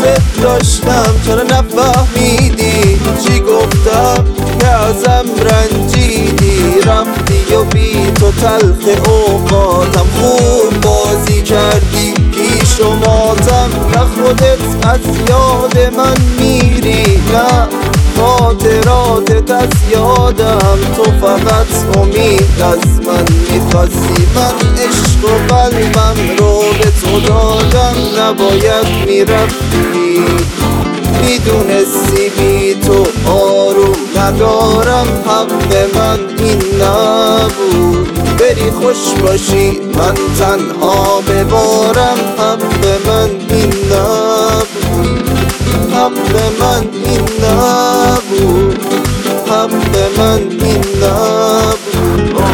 دوست داشتم چرا نفهمیدی چی گفتم که ازم رنجیدی؟ رفتی و بی تو تلخ اوقاتم خوب بازی کردی پیش و ماتم. نه خودت از یاد من میری نه خاطراتت از یادم. تو فقط امید از من میخواستی، من عشق و قلبم رو به تو دادم. نباید میرفتی، میدونستی بی تو آروم ندارم. حق من این نبود بری خوش باشی من تنها ببارم. حق من این نبود، حق من این نبود، حق من این نبود.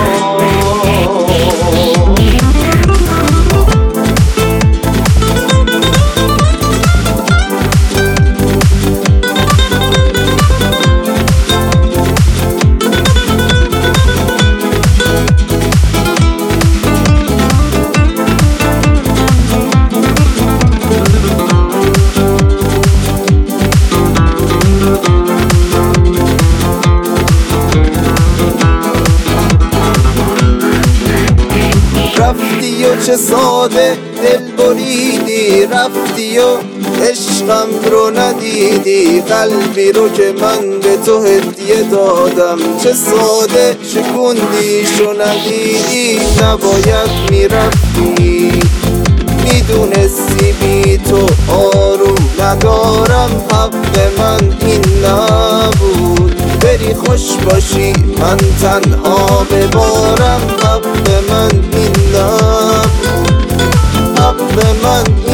رفتی و چه ساده دل بریدی، رفتی و عشقم رو ندیدی. قلبی رو که من به تو هدیه دادم چه ساده شکوندیش و ندیدی. نباید میرفتی، میدونستی بی تو آروم ندارم. حق من این نبود بری خوش باشی من تنها ببارم. حق من این نبود، حق من